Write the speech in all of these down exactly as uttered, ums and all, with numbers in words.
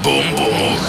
Бум-бум.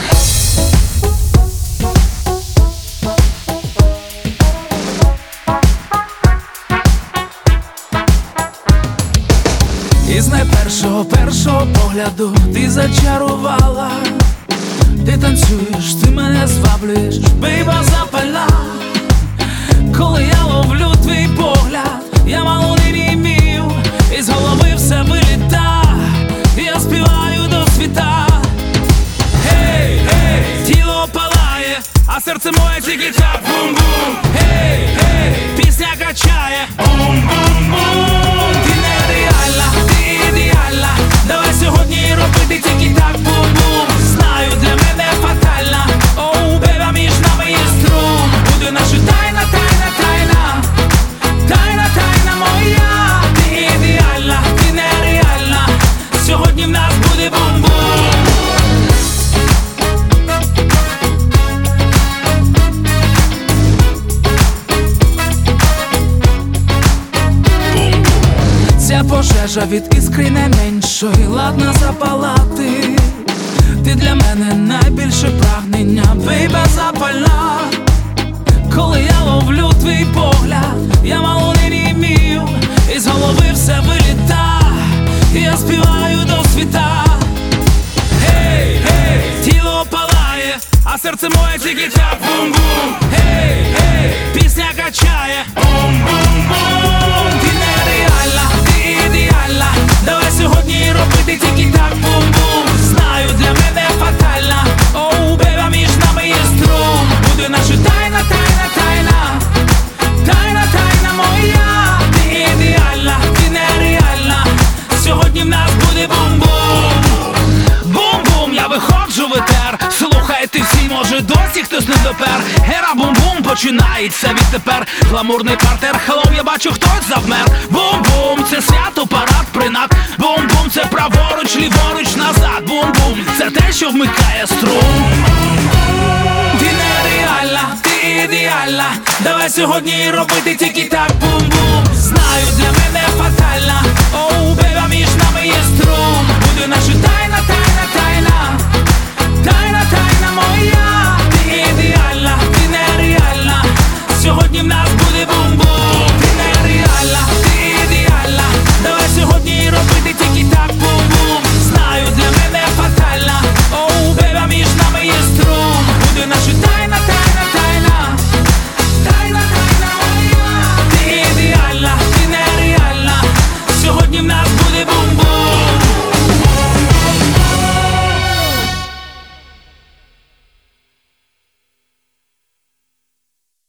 Із найпершого першого погляду ти зачарувала. Ти танцюєш, ти мене зваблюєш, бейба запальна. Коли я ловлю твій погляд, я мало не вмію, із голови все виліта, я співаю до світа. Гей, гей, тіло палає, а серце моє тільки так бум-бум. Гей, гей, пісня качає, бум-бум-бум. Ти нереальна, ти ідеальна, давай сьогодні робити тільки так бум-бум. Знаю, для мене фатальна, оу, бейба, між нами є струм. Буде наша тайна, тайна, тайна, тайна, тайна моя. Ти ідеальна, ти нереальна, сьогодні в нас буде бум-бум. Ця пожежа від іскри не меншої, ладна запалати. Ти для мене найбільше прагнення, бейба запальна. Коли я ловлю твій погляд, я мало не вмію, із голови все виліта, я співаю до світа. Гей, гей, тіло палає, а серце моє тільки так бум-бум. Гей, гей, пісня качає, бум-бум-бум. Ти нереальна, ти ідеальна, давай сьогодні робити тільки так бум-бум. Знаю, для мене фатальна, оу, бейба, між нами є струм. Буде наша тайна, тайна, тайна, тайна, тайна моя. Ти ідеальна, ти нереальна, сьогодні в нас буде бум-бум. Бум-бум, я виходжу в етер, слухайте всі, може досі хтось не допер. Гера бум-бум починається відтепер. Гламурний партер, хеллоу, я бачу, хтось завмер. Бум-бум, це свято, парад, принад. Бум-бум, це праворуч, ліворуч, назад. Бум-бум, це те, що вмикає струм. Ти нереальна, ти ідеальна, давай сьогодні робити тільки так бум-бум. Знаю, для мене фатальна, оу, бейба, між нами є струм. Буде наша тайна.